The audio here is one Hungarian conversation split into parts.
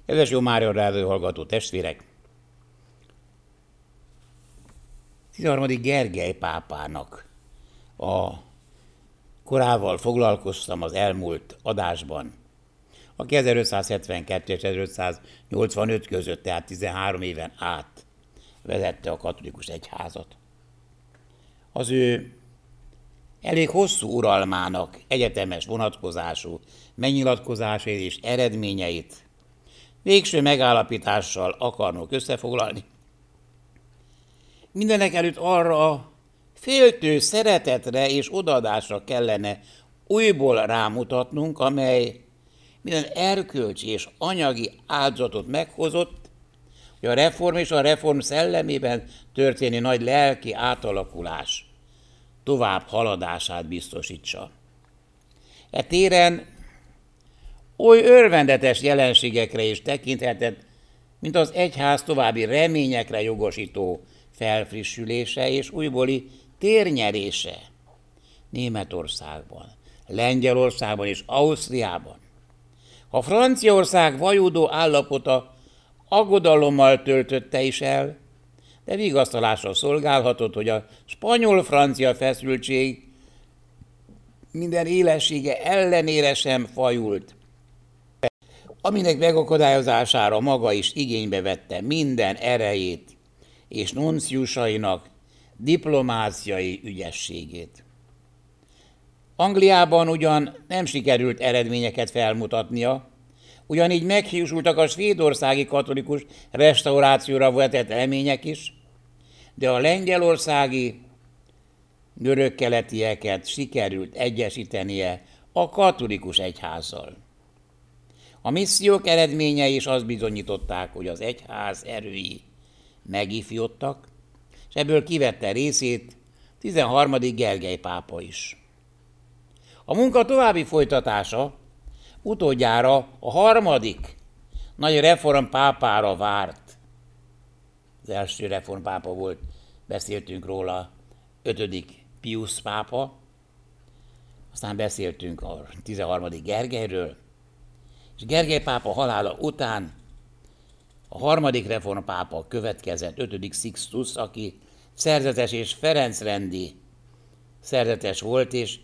Kedves Jó Mária Rádió hallgató testvérek! 13. Gergely pápának a korával foglalkoztam az elmúlt adásban, aki 1572 és 1585 között, tehát 13 éven át vezette a katolikus egyházat. Az ő elég hosszú uralmának egyetemes vonatkozású megnyilatkozásait és eredményeit végső megállapítással akarnok összefoglalni. Mindenekelőtt arra a féltő szeretetre és odaadásra kellene újból rámutatnunk, amely minden erkölcsi és anyagi áldozatot meghozott, hogy a reform és a reform szellemében történő nagy lelki átalakulás tovább haladását biztosítsa. E téren oly örvendetes jelenségekre is tekinthetett, mint az egyház további reményekre jogosító felfrissülése és újbóli térnyerése Németországban, Lengyelországban és Ausztriában. A Franciaország vajúdó állapota aggodalommal töltötte is el, de vigasztalásra szolgálhatott, hogy a spanyol-francia feszültség minden élessége ellenére sem fajult, aminek megakadályozására maga is igénybe vette minden erejét és nunciusainak diplomáciai ügyességét. Angliában ugyan nem sikerült eredményeket felmutatnia, ugyanígy meghiúsultak a svédországi katolikus restaurációra vetett remények is, de a lengyelországi görögkeletieket sikerült egyesítenie a katolikus egyházzal. A missziók eredményei is azt bizonyították, hogy az egyház erői megifjodtak, és ebből kivette részét 13. Gergely pápa is. A munka további folytatása utódjára a harmadik nagy reformpápára várt. Az első reformpápa volt, beszéltünk róla, 5. Piusz pápa, aztán beszéltünk a 13. Gergelyről, és Gergely pápa halála után a harmadik reformpápa következett, 5. Sixtus, aki szerzetes és Ferencrendi szerzetes volt, és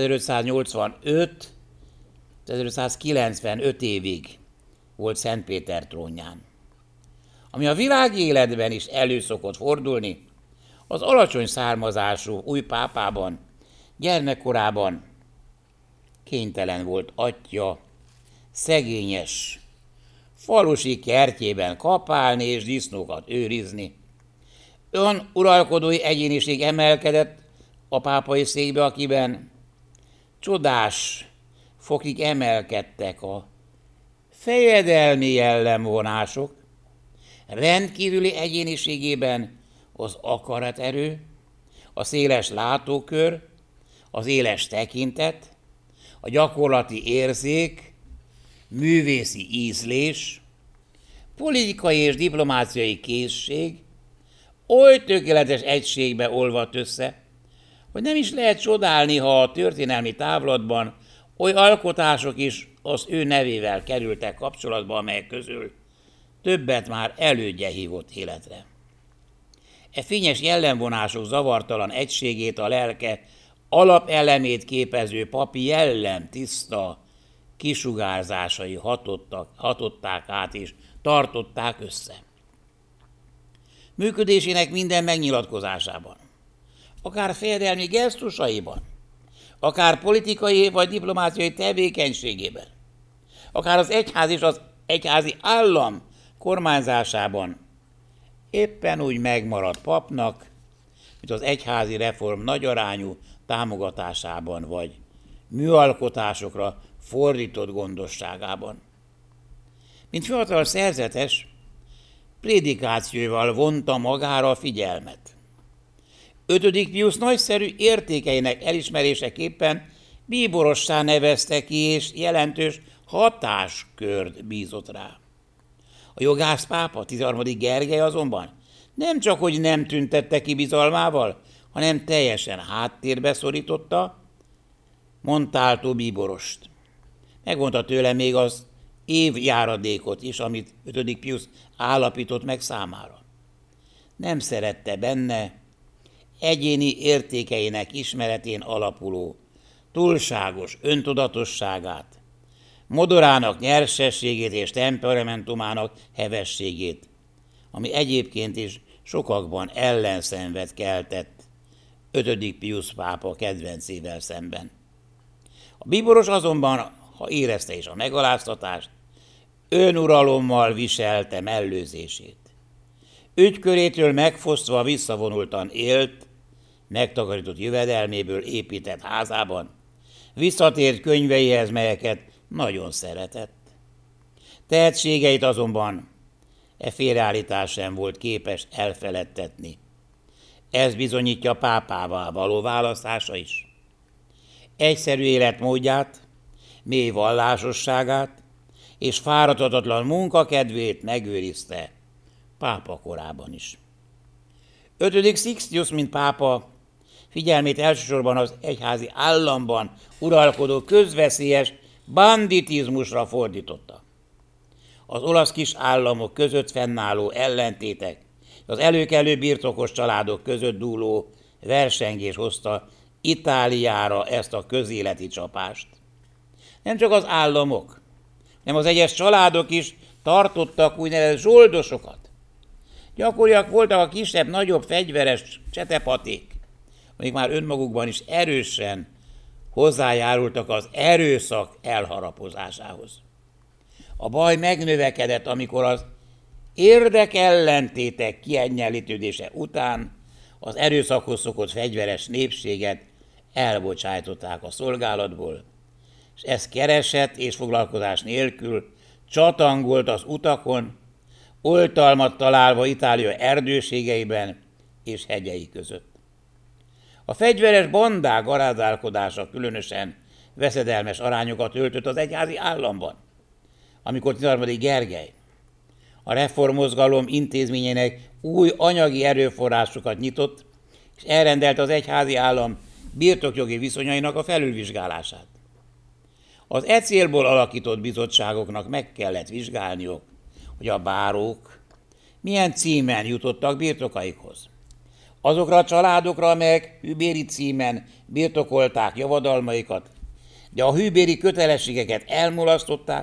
1585 évig volt Szentpéter trónján. Ami a világi életben is elő szokott fordulni, az alacsony származású új pápában gyermekkorában kénytelen volt atya szegényes falusi kertjében kapálni és disznókat őrizni. Olyan uralkodói egyéniség emelkedett a pápai székbe, akiben csodás fokig emelkedtek a fejedelmi jellemvonások, rendkívüli egyéniségében az akaraterő, a széles látókör, az éles tekintet, a gyakorlati érzék, művészi ízlés, politikai és diplomáciai készség oly tökéletes egységbe olvadt össze, hogy nem is lehet csodálni, ha a történelmi távlatban oly alkotások is az ő nevével kerültek kapcsolatba, amelyek közül többet már elődje hívott életre. E fényes jellemvonások zavartalan egységét, a lelke alapelemét képező papi jellem tiszta kisugárzásai hatották át és tartották össze. Működésének minden megnyilatkozásában, akár fejedelmi gesztusaiban, akár politikai vagy diplomáciai tevékenységében, akár az egyház és az egyházi állam kormányzásában éppen úgy megmaradt papnak, mint az egyházi reform nagyarányú támogatásában vagy műalkotásokra fordított gondosságában. Mint fiatal szerzetes, prédikációval vonta magára a figyelmet. 5. Piusz nagyszerű értékeinek elismeréseképpen bíborossá nevezte ki, és jelentős hatáskört bízott rá. A jogász pápa, 13. Gergely azonban nem csak, hogy nem tüntette ki bizalmával, hanem teljesen háttérbe szorította Montalto bíborost. Megmondta tőle még az évjáradékot is, amit 5. Piusz állapított meg számára. Nem szerette benne egyéni értékeinek ismeretén alapuló túlságos öntudatosságát, modorának nyersességét és temperamentumának hevességét, ami egyébként is sokakban ellenszenvet keltett 5. Piusz pápa kedvencével szemben. A bíboros azonban, ha érezte is a megaláztatást, önuralommal viselte mellőzését. Ügykörétől megfosztva visszavonultan élt, megtakarított jövedelméből épített házában, visszatért könyveihez, melyeket nagyon szeretett. Tehetségeit azonban félreállítás sem volt képes elfeledtetni. Ez bizonyítja pápává való választása is. Egyszerű életmódját, mély vallásosságát és fáradhatatlan munkakedvét megőrizte pápa korában is. 5. Sixtus, mint pápa, figyelmét elsősorban az egyházi államban uralkodó közveszélyes banditizmusra fordította. Az olasz kis államok között fennálló ellentétek, az előkelő birtokos családok között dúló versengés hozta Itáliára ezt a közéleti csapást. Nem csak az államok, hanem az egyes családok is tartottak úgynevezett zsoldosokat. Gyakoriak voltak a kisebb-nagyobb fegyveres csetepaték, amik már önmagukban is erősen hozzájárultak az erőszak elharapozásához. A baj megnövekedett, amikor az érdekellentétek kiegyenlítődése után az erőszakhoz szokott fegyveres népséget elbocsájtották a szolgálatból, és ez kereset és foglalkozás nélkül csatangolt az utakon, oltalmat találva Itália erdőségeiben és hegyei között. A fegyveres bandák garázálkodása különösen veszedelmes arányokat öltött az egyházi államban, amikor 13. Gergely a reformmozgalom intézményének új anyagi erőforrásokat nyitott, és elrendelt az egyházi állam birtokjogi viszonyainak a felülvizsgálását. Az e célból alakított bizottságoknak meg kellett vizsgálniuk, hogy a bárók milyen címen jutottak birtokaikhoz. Azokra a családokra, amelyek hűbéri címen birtokolták javadalmaikat, de a hűbéri kötelességeket elmulasztották,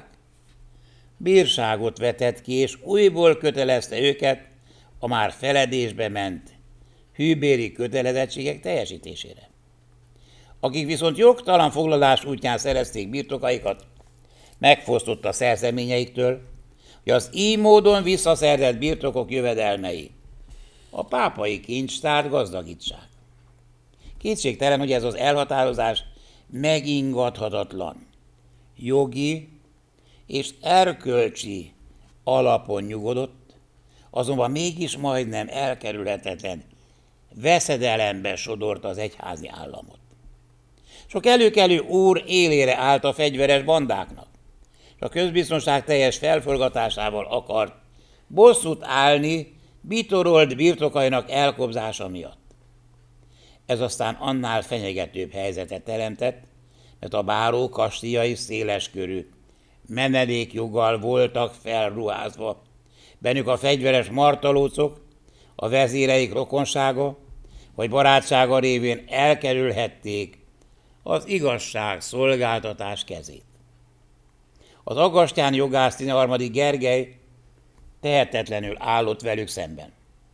bírságot vetett ki, és újból kötelezte őket a már feledésbe ment hűbéri kötelezettségek teljesítésére. Akik viszont jogtalan foglalás útján szerezték birtokaikat, megfosztotta szerzeményeiktől, hogy az így módon visszaszerzett birtokok jövedelmei a pápai kincstárt gazdagítsák. Kétségtelen, hogy ez az elhatározás megingathatatlan, jogi és erkölcsi alapon nyugodott, azonban mégis majdnem elkerülhetetlen veszedelembe sodorta az egyházi államot. Sok előkelő úr élére állt a fegyveres bandáknak, és a közbiztonság teljes felforgatásával akart bosszút állni bitorolt birtokainak elkobzása miatt. Ez aztán annál fenyegetőbb helyzetet teremtett, mert a báró kastélyai széleskörű menedékjoggal voltak felruházva. Bennük a fegyveres martalócok, a vezéreik rokonsága vagy barátsága révén elkerülhették az igazság szolgáltatás kezét. Az aggastyán jogász 13. Gergely tehetetlenül állott velük szemben.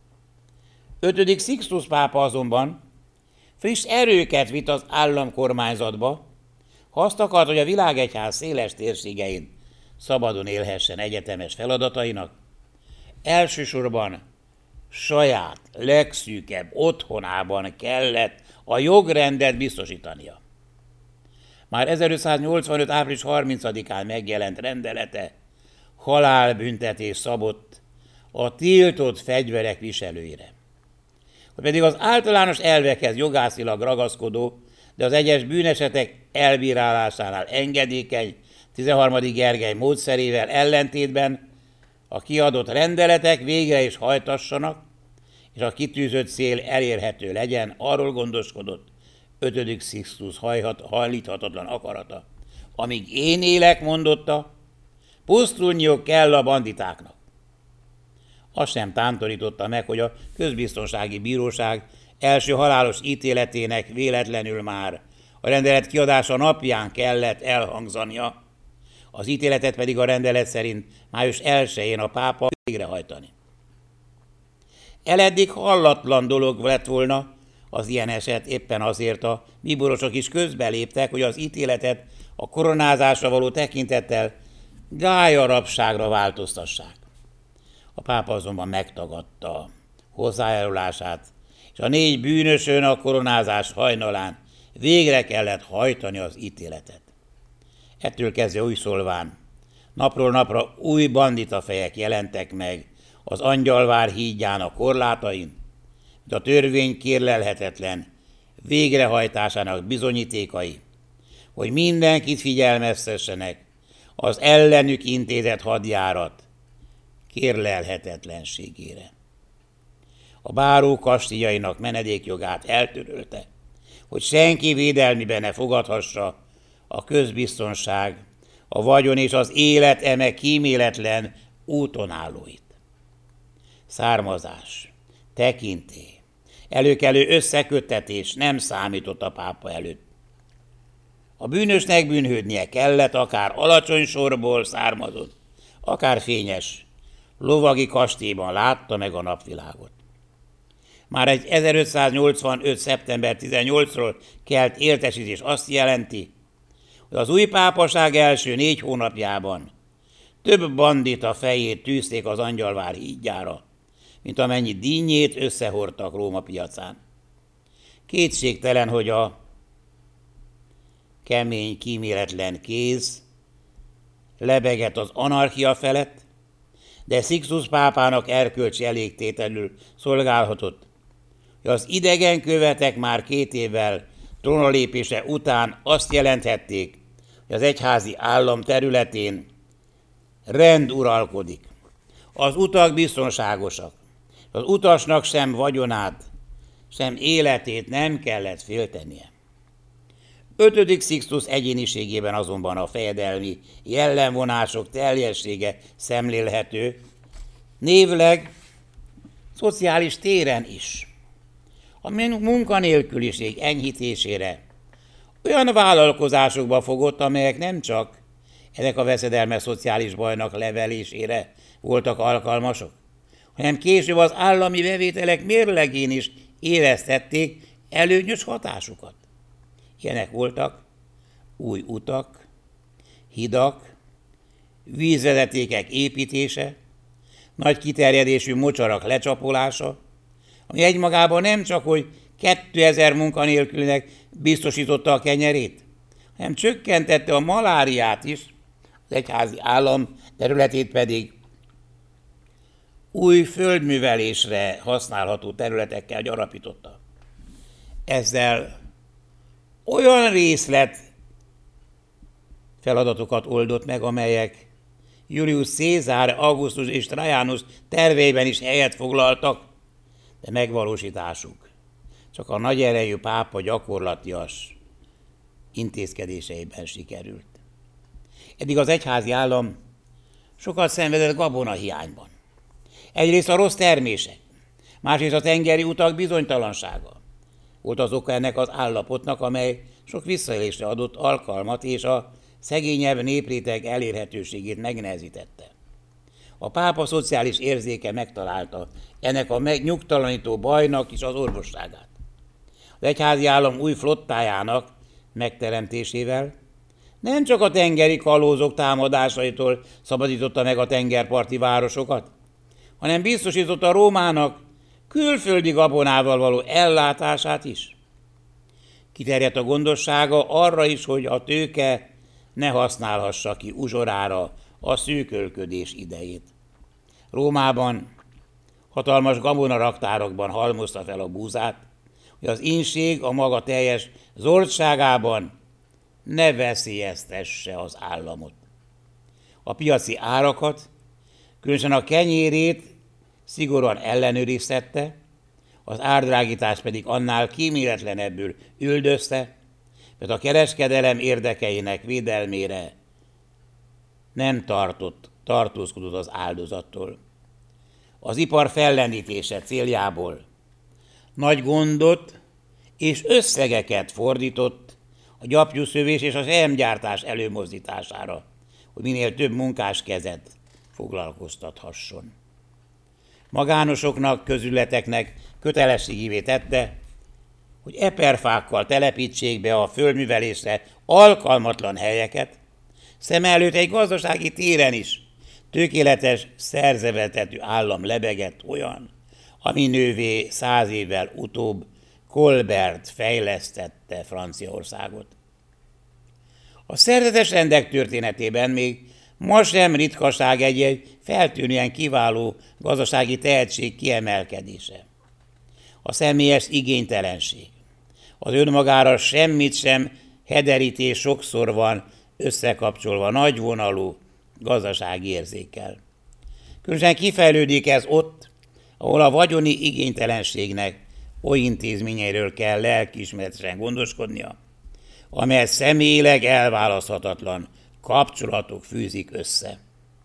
5. Sixtus pápa azonban friss erőket vitt az államkormányzatba, ha azt akart, hogy a világegyház széles térségein szabadon élhessen egyetemes feladatainak, elsősorban saját, legszűkebb otthonában kellett a jogrendet biztosítania. Már 1585. április 30-án megjelent rendelete halálbüntetés szabott a tiltott fegyverek viselőire. Hogy pedig az általános elvekhez jogászilag ragaszkodó, de az egyes bűnesetek elbírálásánál engedékeny 13. Gergely módszerével ellentétben a kiadott rendeletek végre is hajtassanak, és a kitűzött cél elérhető legyen, arról gondoskodott 5. Sixtus hajlíthatatlan akarata. Amíg én élek, mondotta, Pusztulniuk kell a banditáknak. Azt sem tántorította meg, hogy a közbiztonsági bíróság első halálos ítéletének véletlenül már a rendelet kiadása napján kellett elhangzania, az ítéletet pedig a rendelet szerint május 1-én a pápa végrehajtani. Eleddig hallatlan dolog lett volna az ilyen eset, éppen azért a bíborosok is közbeléptek, hogy az ítéletet a koronázásra való tekintettel gályarapságra változtassák. A pápa azonban megtagadta hozzájárulását, és a 4 bűnösön a koronázás hajnalán végre kellett hajtani az ítéletet. Ettől kezdve új szólván napról napra új banditafejek jelentek meg az Angyalvár hídjának korlátain, de a törvény kérlelhetetlen végrehajtásának bizonyítékai, hogy mindenkit figyelmeztessenek az ellenük intézett hadjárat kérlelhetetlenségére. A báró kastélyainak menedékjogát eltörölte, hogy senki védelmibe ne fogadhassa a közbiztonság, a vagyon és az élet eme kíméletlen útonállóit. Származás, tekintély, előkelő összeköttetés nem számított a pápa előtt. A bűnösnek bűnhődnie kellett, akár alacsony sorból származott, akár fényes, lovagi kastélyban látta meg a napvilágot. Már egy 1585. szeptember 18-ról kelt értesítés azt jelenti, hogy az új pápaság első 4 hónapjában több bandita fejét tűzték az Angyalvár hídjára, mint amennyi dinnyét összehordtak Róma piacán. Kétségtelen, hogy a kemény, kíméletlen kéz lebegett az anarchia felett, de Sixtus pápának erkölcsi elégtételül szolgálhatott, hogy az idegen követek már 2 évvel trónolépése után azt jelenthették, hogy az egyházi állam területén rend uralkodik. Az utak biztonságosak. Az utasnak sem vagyonát, sem életét nem kellett féltenie. 5. Sixtus egyéniségében azonban a fejedelmi jellemvonások teljessége szemlélhető, névleg szociális téren is. A munkanélküliség enyhítésére olyan vállalkozásokba fogott, amelyek nem csak ennek a veszedelmes szociális bajnak levelésére voltak alkalmasok, hanem később az állami bevételek mérlegén is éreztették előnyös hatásukat. Ilyenek voltak új utak, hidak, vízvezetékek építése, nagy kiterjedésű mocsarak lecsapolása, ami egymagában nem csak, hogy 2000 munkanélkülinek biztosította a kenyerét, hanem csökkentette a maláriát is, az egyházi állam területét pedig új földművelésre használható területekkel gyarapította. Ezzel olyan részlet feladatokat oldott meg, amelyek Julius Cézár, Augustus és Trajanus terveiben is helyet foglaltak, de megvalósításuk csak a nagy erejű pápa gyakorlatias intézkedéseiben sikerült. Eddig az egyházi állam sokat szenvedett gabonahiányban. Egyrészt a rossz termések, másrészt a tengeri utak bizonytalansága volt az oka ennek az állapotnak, amely sok visszaélésre adott alkalmat és a szegényebb népréteg elérhetőségét megnehezítette. A pápa szociális érzéke megtalálta ennek a megnyugtalanító bajnak is az orvosságát. Az egyházi állam új flottájának megteremtésével nem csak a tengeri kalózok támadásaitól szabadította meg a tengerparti városokat, hanem biztosította Rómának külföldi gabonával való ellátását is. Kiterjedt a gondossága arra is, hogy a tőke ne használhassa ki uzsorára a szűkölködés idejét. Rómában hatalmas gabonaраktárokban halmozta fel a búzát, hogy az ínség a maga teljes zordságában ne veszélyeztesse az államot. A piaci árakat, különösen a kenyérét szigorúan ellenőriztette, az árdrágítás pedig annál kíméletlenebbül üldözte, mert a kereskedelem érdekeinek védelmére nem tartózkodott az áldozattól. Az ipar fellendítése céljából nagy gondot és összegeket fordított a gyapjúszövés és a selyemgyártás előmozdítására, hogy minél több munkás kezet foglalkoztathasson. Magánosoknak, közületeknek kötelességévé tette, hogy eperfákkal telepítsék be a földművelésre alkalmatlan helyeket, szem előtt egy gazdasági téren is tökéletes szerzevetetű állam lebegett olyan, ami nővé 100 évvel utóbb Colbert fejlesztette Franciaországot. A szerzetes rendek történetében még ma sem ritkaság egy feltűnően kiváló gazdasági tehetség kiemelkedése. A személyes igénytelenség, az önmagára semmit sem hederítés sokszor van összekapcsolva nagyvonalú gazdasági érzékkel. Különösen kifejlődik ez ott, ahol a vagyoni igénytelenségnek oly intézményeiről kell lelkiismeretesen gondoskodnia, amelyet személyileg elválaszthatatlan kapcsolatok fűzik össze.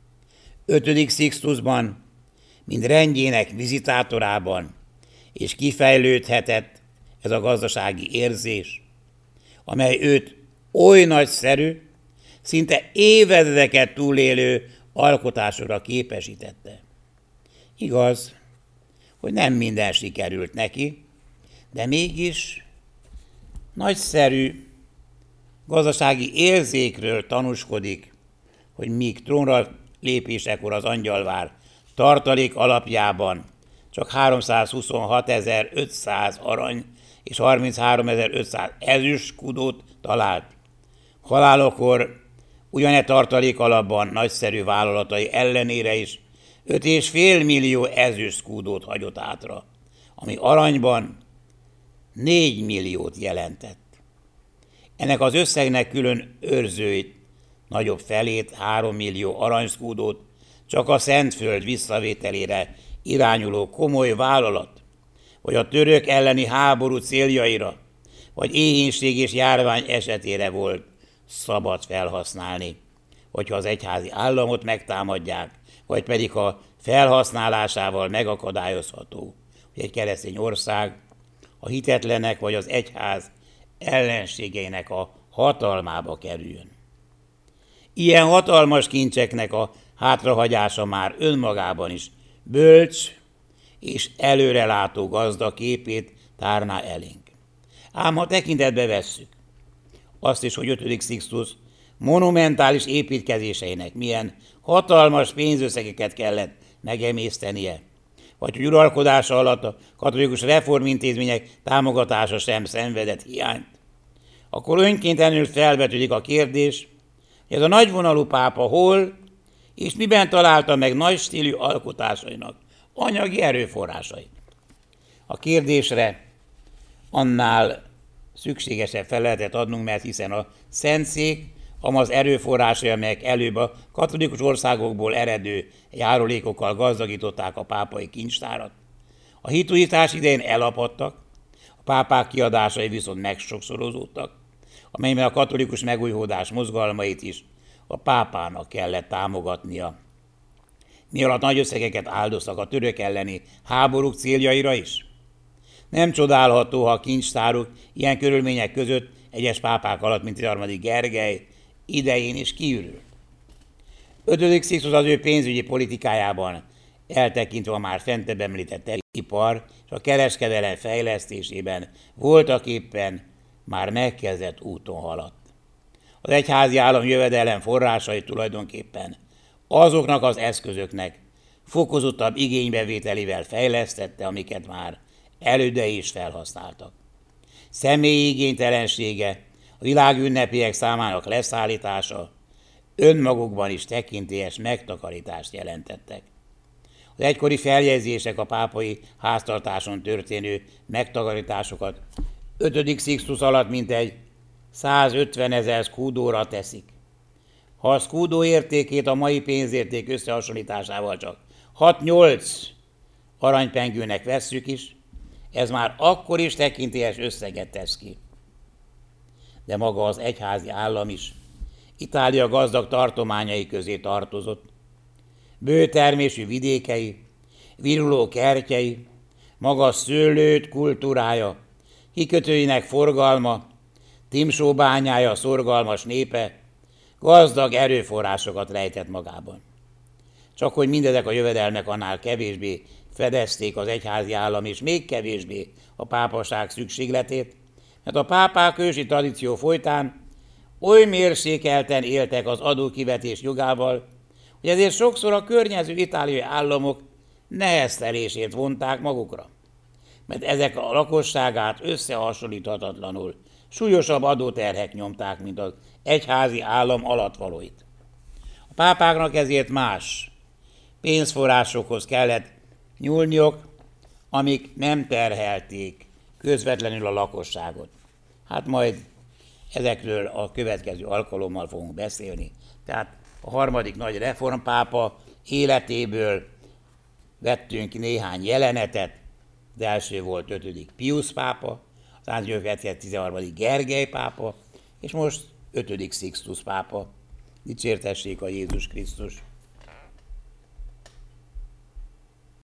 5. Sixtusban, mint rendjének vizitátorában, és kifejlődhetett ez a gazdasági érzés, amely őt oly nagyszerű, szinte évezredeket túlélő alkotásokra képesítette. Igaz, hogy nem minden sikerült neki, de mégis nagyszerű gazdasági érzékről tanúskodik, hogy míg trónra lépésekor az angyalvár tartalék alapjában csak 326.500 arany és 33.500 ezüst skudót talált. Halálakor ugyane tartalék alapban nagyszerű vállalatai ellenére is 5,5 millió ezüst skudót hagyott hátra, ami aranyban 4 milliót jelentett. Ennek az összegnek külön őrzőit, nagyobb felét, 3 millió aranyszkúdót csak a Szentföld visszavételére irányuló komoly vállalat, vagy a török elleni háború céljaira, vagy éhínség és járvány esetére volt szabad felhasználni, hogyha az egyházi államot megtámadják, vagy pedig a felhasználásával megakadályozható, hogy egy keresztény ország a hitetlenek vagy az egyház ellenségeinek a hatalmába kerüljön. Ilyen hatalmas kincseknek a hátrahagyása már önmagában is bölcs és előrelátó gazda képét tárná elénk. Ám ha tekintetbe vesszük azt is, hogy 5. Sixtus monumentális építkezéseinek milyen hatalmas pénzösszegeket kellett megemésztenie, vagy hogy uralkodása alatt a katolikus reformintézmények támogatása sem szenvedett hiányt, akkor önkéntelenül felvetődik a kérdés, hogy ez a nagyvonalú pápa hol és miben találta meg nagy stílű alkotásainak anyagi erőforrásait. A kérdésre annál szükségesebb feleletet adnunk, mert hiszen a Szentszék, amaz erőforrásai, amelyek előbb a katolikus országokból eredő járulékokkal gazdagították a pápai kincstárat, a hitújítás idején elapadtak, a pápák kiadásai viszont megsokszorozódtak, amelyben a katolikus megújulás mozgalmait is a pápának kellett támogatnia. Mi alatt nagy összegeket áldoztak a török elleni háborúk céljaira is. Nem csodálható, ha a kincstáruk ilyen körülmények között egyes pápák alatt, mint 13. Gergely idején is kiürült. 5. Sixtus az ő pénzügyi politikájában, eltekintve a már fentebb említett ipar és a kereskedelem fejlesztésében voltaképpen már megkezdett úton haladt. Az egyházi állam jövedelem forrásai tulajdonképpen azoknak az eszközöknek fokozottabb igénybevételével fejlesztette, amiket már elődei is felhasználtak. Személyi igénytelensége, a világünnepiek számának leszállítása önmagukban is tekintélyes megtakarítást jelentettek. Az egykori feljegyzések a pápai háztartáson történő megtakarításokat 5. Sixtus alatt mintegy 150 000 skúdóra teszik. Ha a skúdó értékét a mai pénzérték összehasonlításával csak 6-8 aranypengőnek vesszük is, ez már akkor is tekintélyes összeget tesz ki. De maga az egyházi állam is Itália gazdag tartományai közé tartozott. Bő termésű vidékei, viruló kertjei, magas szőlőt kultúrája, kikötőinek forgalma, timsóbányája szorgalmas népe, gazdag erőforrásokat rejtett magában. Csak hogy mindezek a jövedelmek annál kevésbé fedezték az egyházi állam és még kevésbé a pápaság szükségletét, mert a pápák ősi tradíció folytán oly mérsékelten éltek az adókivetés jogával, hogy ezért sokszor a környező itáliai államok neheztelését vonták magukra, mert ezek a lakosságát összehasonlíthatatlanul súlyosabb adóterhek nyomták, mint az egyházi állam alattvalóit. A pápáknak ezért más pénzforrásokhoz kellett nyúlniok, amik nem terhelték közvetlenül a lakosságot. Hát majd ezekről a következő alkalommal fogunk beszélni. Tehát a harmadik nagy reformpápa életéből vettünk néhány jelenetet. Az első volt 5. Pius pápa, aztán következett 13. Gergely pápa, és most 5. Sixtus pápa. Dicsértessék a Jézus Krisztus!